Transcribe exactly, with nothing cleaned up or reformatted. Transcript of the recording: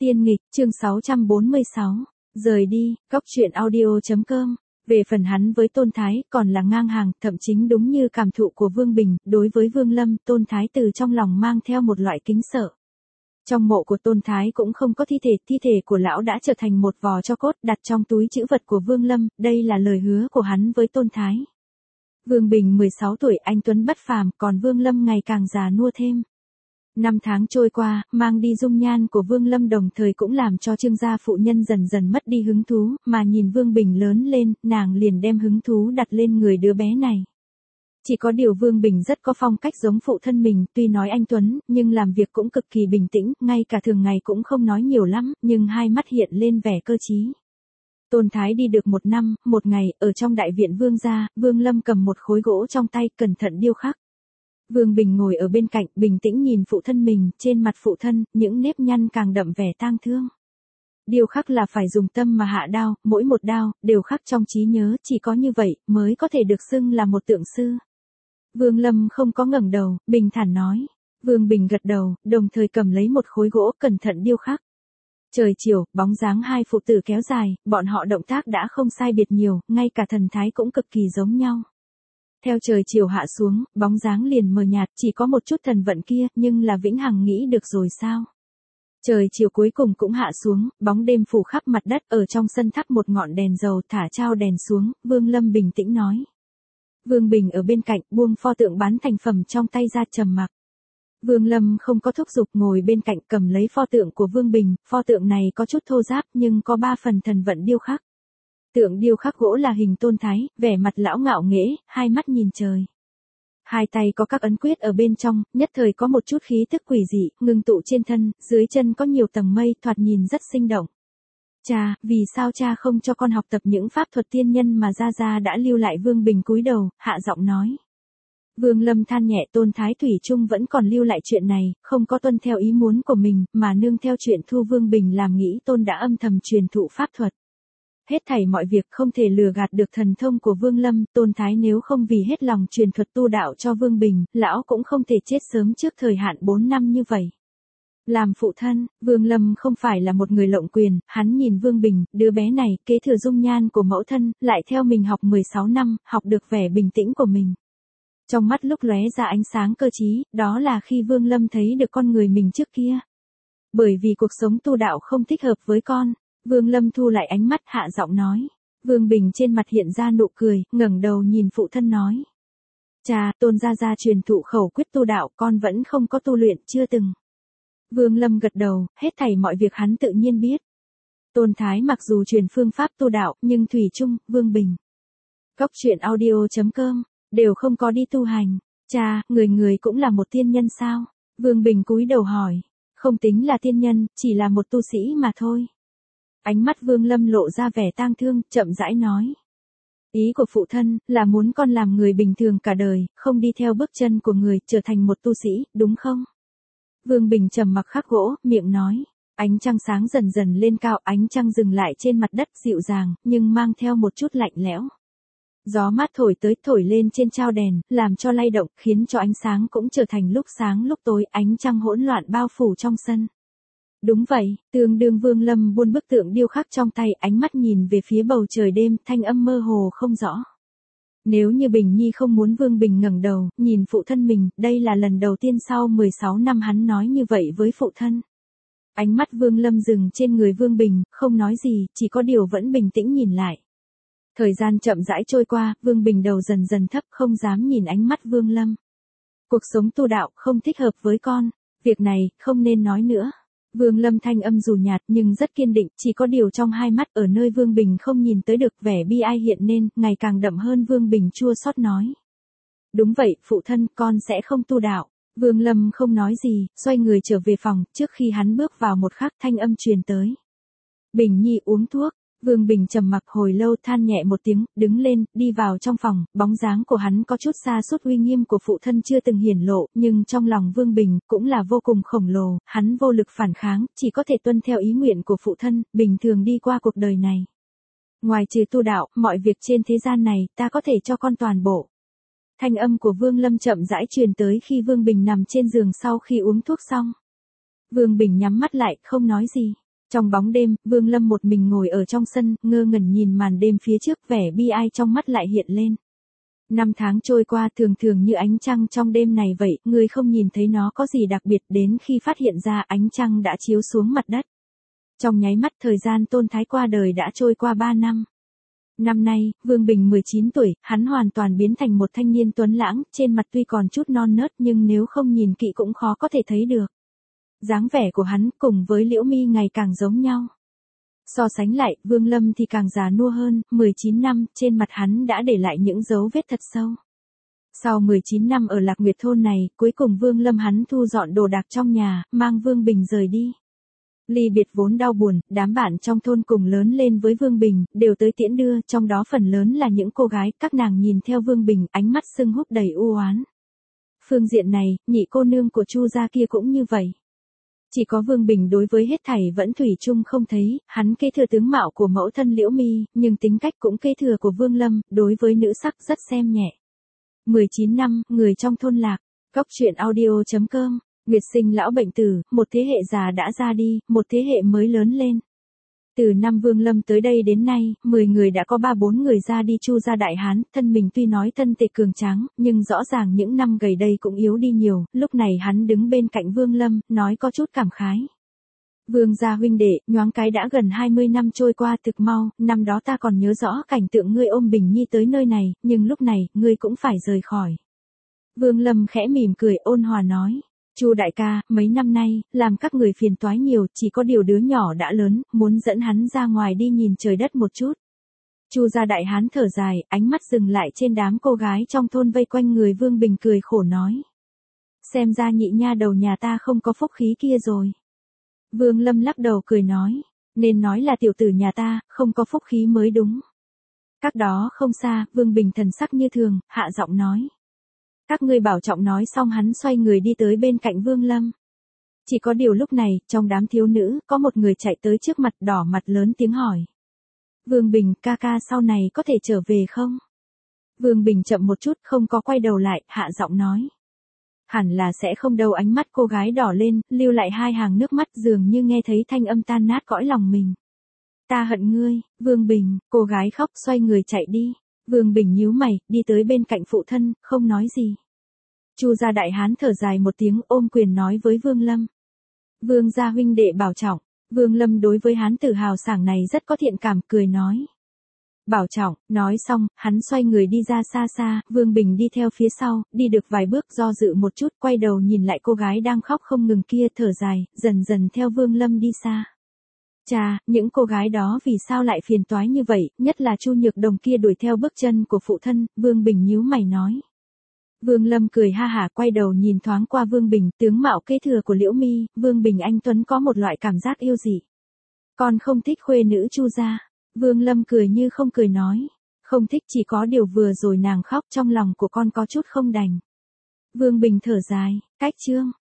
Tiên nghịch, chương sáu trăm bốn mươi sáu. Rời đi, góc truyện audio chấm com. Về phần hắn với Tôn Thái, còn là ngang hàng, thậm chính đúng như cảm thụ của Vương Bình, đối với Vương Lâm, Tôn Thái từ trong lòng mang theo một loại kính sợ. Trong mộ của Tôn Thái cũng không có thi thể, thi thể của lão đã trở thành một vò tro cốt đặt trong túi trữ vật của Vương Lâm, đây là lời hứa của hắn với Tôn Thái. Vương Bình mười sáu tuổi, anh tuấn bất phàm, còn Vương Lâm ngày càng già nua thêm. Năm tháng trôi qua, mang đi dung nhan của Vương Lâm đồng thời cũng làm cho Trương gia phụ nhân dần dần mất đi hứng thú, mà nhìn Vương Bình lớn lên, nàng liền đem hứng thú đặt lên người đứa bé này. Chỉ có điều Vương Bình rất có phong cách giống phụ thân mình, tuy nói anh tuấn, nhưng làm việc cũng cực kỳ bình tĩnh, ngay cả thường ngày cũng không nói nhiều lắm, nhưng hai mắt hiện lên vẻ cơ trí. Tôn Thái đi được một năm, một ngày, ở trong đại viện Vương gia, Vương Lâm cầm một khối gỗ trong tay, cẩn thận điêu khắc. Vương Bình ngồi ở bên cạnh, bình tĩnh nhìn phụ thân mình, trên mặt phụ thân, những nếp nhăn càng đậm vẻ tang thương. Điêu khắc là phải dùng tâm mà hạ đao, mỗi một đao, đều khắc trong trí nhớ, chỉ có như vậy, mới có thể được xưng là một tượng sư. Vương Lâm không có ngẩng đầu, bình thản nói. Vương Bình gật đầu, đồng thời cầm lấy một khối gỗ, cẩn thận điêu khắc. Trời chiều, bóng dáng hai phụ tử kéo dài, bọn họ động tác đã không sai biệt nhiều, ngay cả thần thái cũng cực kỳ giống nhau. Theo trời chiều hạ xuống, bóng dáng liền mờ nhạt, chỉ có một chút thần vận kia, nhưng là vĩnh hằng nghĩ được rồi sao? Trời chiều cuối cùng cũng hạ xuống, bóng đêm phủ khắp mặt đất, ở trong sân thắp một ngọn đèn dầu, thả trao đèn xuống, Vương Lâm bình tĩnh nói. Vương Bình ở bên cạnh, buông pho tượng bán thành phẩm trong tay ra, trầm mặc. Vương Lâm không có thúc giục, ngồi bên cạnh cầm lấy pho tượng của Vương Bình, pho tượng này có chút thô ráp nhưng có ba phần thần vận điêu khắc. Tượng điêu khắc gỗ là hình Tôn Thái, vẻ mặt lão ngạo nghễ, hai mắt nhìn trời. Hai tay có các ấn quyết ở bên trong, nhất thời có một chút khí tức quỷ dị, ngưng tụ trên thân, dưới chân có nhiều tầng mây, thoạt nhìn rất sinh động. Cha, vì sao cha không cho con học tập những pháp thuật tiên nhân mà gia gia đã lưu lại? Vương Bình cúi đầu, hạ giọng nói. Vương Lâm than nhẹ, Tôn Thái thủy chung vẫn còn lưu lại chuyện này, không có tuân theo ý muốn của mình, mà nương theo chuyện thu Vương Bình làm nghĩ Tôn đã âm thầm truyền thụ pháp thuật. Hết thảy mọi việc không thể lừa gạt được thần thông của Vương Lâm, Tôn Thái nếu không vì hết lòng truyền thuật tu đạo cho Vương Bình, lão cũng không thể chết sớm trước thời hạn bốn năm như vậy. Làm phụ thân, Vương Lâm không phải là một người lộng quyền, hắn nhìn Vương Bình, đứa bé này, kế thừa dung nhan của mẫu thân, lại theo mình học mười sáu năm, học được vẻ bình tĩnh của mình. Trong mắt lúc lóe ra ánh sáng cơ trí, đó là khi Vương Lâm thấy được con người mình trước kia. Bởi vì cuộc sống tu đạo không thích hợp với con, Vương Lâm thu lại ánh mắt, hạ giọng nói. Vương Bình trên mặt hiện ra nụ cười, ngẩng đầu nhìn phụ thân nói. Cha, Tôn gia gia truyền thụ khẩu quyết tu đạo, con vẫn không có tu luyện, chưa từng. Vương Lâm gật đầu, hết thảy mọi việc hắn tự nhiên biết. Tôn Thái mặc dù truyền phương pháp tu đạo, nhưng thủy chung, Vương Bình. Góc truyện audio chấm com, đều không có đi tu hành. Cha, người người cũng là một tiên nhân sao? Vương Bình cúi đầu hỏi. Không tính là tiên nhân, chỉ là một tu sĩ mà thôi. Ánh mắt Vương Lâm lộ ra vẻ tang thương, chậm rãi nói. Ý của phụ thân, là muốn con làm người bình thường cả đời, không đi theo bước chân của người, trở thành một tu sĩ, đúng không? Vương Bình trầm mặc khắc gỗ, miệng nói. Ánh trăng sáng dần dần lên cao, ánh trăng dừng lại trên mặt đất dịu dàng, nhưng mang theo một chút lạnh lẽo. Gió mát thổi tới, thổi lên trên trao đèn, làm cho lay động, khiến cho ánh sáng cũng trở thành lúc sáng lúc tối, ánh trăng hỗn loạn bao phủ trong sân. Đúng vậy, tương đương Vương Lâm buôn bức tượng điêu khắc trong tay, ánh mắt nhìn về phía bầu trời đêm, thanh âm mơ hồ không rõ. Nếu như Bình Nhi không muốn Vương Bình ngẩng đầu, nhìn phụ thân mình, đây là lần đầu tiên sau mười sáu năm hắn nói như vậy với phụ thân. Ánh mắt Vương Lâm dừng trên người Vương Bình, không nói gì, chỉ có điều vẫn bình tĩnh nhìn lại. Thời gian chậm rãi trôi qua, Vương Bình đầu dần dần thấp, không dám nhìn ánh mắt Vương Lâm. Cuộc sống tu đạo không thích hợp với con, việc này không nên nói nữa. Vương Lâm thanh âm dù nhạt nhưng rất kiên định, chỉ có điều trong hai mắt ở nơi Vương Bình không nhìn tới được, vẻ bi ai hiện nên, ngày càng đậm hơn. Vương Bình chua xót nói. Đúng vậy, phụ thân, con sẽ không tu đạo. Vương Lâm không nói gì, xoay người trở về phòng, trước khi hắn bước vào một khắc thanh âm truyền tới. Bình Nhi uống thuốc. Vương Bình trầm mặc hồi lâu, than nhẹ một tiếng, đứng lên, đi vào trong phòng, bóng dáng của hắn có chút xa sút uy nghiêm của phụ thân chưa từng hiển lộ, nhưng trong lòng Vương Bình, cũng là vô cùng khổng lồ, hắn vô lực phản kháng, chỉ có thể tuân theo ý nguyện của phụ thân, bình thường đi qua cuộc đời này. Ngoài trừ tu đạo, mọi việc trên thế gian này, ta có thể cho con toàn bộ. Thanh âm của Vương Lâm chậm rãi truyền tới khi Vương Bình nằm trên giường sau khi uống thuốc xong. Vương Bình nhắm mắt lại, không nói gì. Trong bóng đêm, Vương Lâm một mình ngồi ở trong sân, ngơ ngẩn nhìn màn đêm phía trước, vẻ bi ai trong mắt lại hiện lên. Năm tháng trôi qua thường thường như ánh trăng trong đêm này vậy, người không nhìn thấy nó có gì đặc biệt đến khi phát hiện ra ánh trăng đã chiếu xuống mặt đất. Trong nháy mắt thời gian Tôn Thái qua đời đã trôi qua ba năm. Năm nay, Vương Bình mười chín tuổi, hắn hoàn toàn biến thành một thanh niên tuấn lãng, trên mặt tuy còn chút non nớt nhưng nếu không nhìn kỹ cũng khó có thể thấy được. Dáng vẻ của hắn cùng với Liễu Mi ngày càng giống nhau. So sánh lại, Vương Lâm thì càng già nua hơn, mười chín năm, trên mặt hắn đã để lại những dấu vết thật sâu. Sau mười chín năm ở Lạc Nguyệt thôn này, cuối cùng Vương Lâm hắn thu dọn đồ đạc trong nhà, mang Vương Bình rời đi. Ly biệt vốn đau buồn, đám bạn trong thôn cùng lớn lên với Vương Bình, đều tới tiễn đưa, trong đó phần lớn là những cô gái, các nàng nhìn theo Vương Bình, ánh mắt sưng húp đầy u oán. Phương diện này, nhị cô nương của Chu gia kia cũng như vậy. Chỉ có Vương Bình đối với hết thảy vẫn thủy chung không thấy, hắn kế thừa tướng mạo của mẫu thân Liễu Mi, nhưng tính cách cũng kế thừa của Vương Lâm, đối với nữ sắc rất xem nhẹ. mười chín năm, người trong thôn lạc, góc truyện audio chấm com. Nguyệt sinh lão bệnh tử, một thế hệ già đã ra đi, một thế hệ mới lớn lên. Từ năm Vương Lâm tới đây đến nay, mười người đã có ba bốn người ra đi Chu gia đại hán, thân mình tuy nói thân thể cường tráng, nhưng rõ ràng những năm gần đây cũng yếu đi nhiều, lúc này hắn đứng bên cạnh Vương Lâm, nói có chút cảm khái. Vương gia huynh đệ, nhoáng cái đã gần hai mươi năm trôi qua thực mau, năm đó ta còn nhớ rõ cảnh tượng ngươi ôm Bình Nhi tới nơi này, nhưng lúc này, ngươi cũng phải rời khỏi. Vương Lâm khẽ mỉm cười ôn hòa nói. Chu đại ca, mấy năm nay, làm các người phiền toái nhiều, chỉ có điều đứa nhỏ đã lớn, muốn dẫn hắn ra ngoài đi nhìn trời đất một chút. Chu gia đại hán thở dài, ánh mắt dừng lại trên đám cô gái trong thôn vây quanh người Vương Bình cười khổ nói. Xem ra nhị nha đầu nhà ta không có phúc khí kia rồi. Vương Lâm lắc đầu cười nói, nên nói là tiểu tử nhà ta, không có phúc khí mới đúng. Cách đó không xa, Vương Bình thần sắc như thường, hạ giọng nói. Các ngươi bảo trọng nói xong hắn xoay người đi tới bên cạnh Vương Lâm. Chỉ có điều lúc này, trong đám thiếu nữ, có một người chạy tới trước mặt đỏ mặt lớn tiếng hỏi. Vương Bình, ca ca sau này có thể trở về không? Vương Bình chậm một chút không có quay đầu lại, hạ giọng nói. Hẳn là sẽ không đâu, ánh mắt cô gái đỏ lên, lưu lại hai hàng nước mắt dường như nghe thấy thanh âm tan nát cõi lòng mình. Ta hận ngươi, Vương Bình, cô gái khóc xoay người chạy đi. Vương Bình nhíu mày, đi tới bên cạnh phụ thân, không nói gì. Chu gia đại hán thở dài một tiếng ôm quyền nói với Vương Lâm. Vương gia huynh đệ bảo trọng, Vương Lâm đối với hán tử hào sảng này rất có thiện cảm cười nói. Bảo trọng, nói xong, hắn xoay người đi ra xa xa, Vương Bình đi theo phía sau, đi được vài bước do dự một chút, quay đầu nhìn lại cô gái đang khóc không ngừng kia thở dài, dần dần theo Vương Lâm đi xa. Chà, những cô gái đó vì sao lại phiền toái như vậy, nhất là Chu Nhược Đồng kia đuổi theo bước chân của phụ thân, Vương Bình nhíu mày nói. Vương Lâm cười ha hả quay đầu nhìn thoáng qua Vương Bình, tướng mạo kế thừa của Liễu Mi, Vương Bình anh tuấn có một loại cảm giác yêu dị. Con không thích khuê nữ Chu gia. Vương Lâm cười như không cười nói. Không thích chỉ có điều vừa rồi nàng khóc trong lòng của con có chút không đành. Vương Bình thở dài, cách chương.